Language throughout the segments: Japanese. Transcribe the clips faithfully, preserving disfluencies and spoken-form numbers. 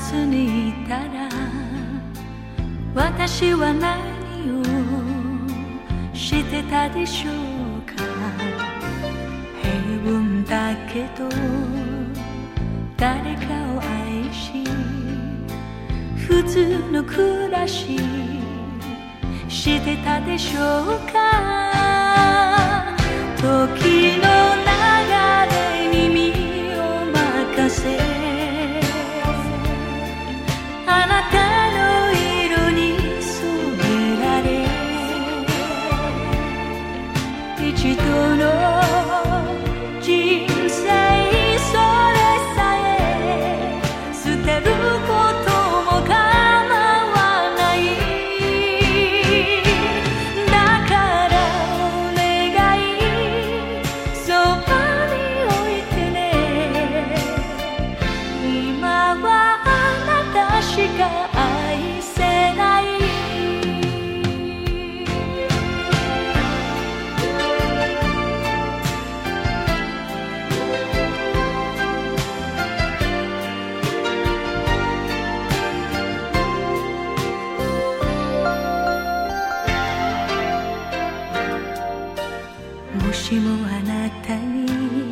つにいたら私は何をしてたでしょうか。平凡だけど誰かを愛し普通の暮らししてたでしょうか。時の流れに身を任せあなたの色に染められ一度の人生それさえ捨てることも構わない。だからお願いそばに置いてね。今はあなたしか愛せない。もしもあなたに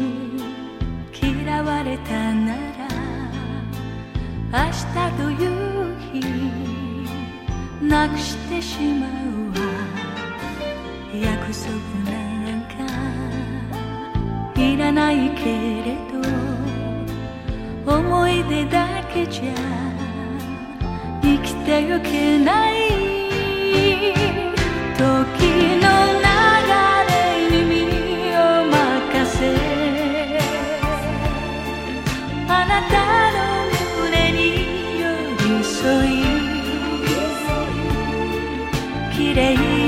嫌われたなら明日という日なくしてしまうわ。約束なんかいらないけれど思い出だけじゃ生きてゆけない。時の流れに身を任せあなたの胸に寄り添い綺麗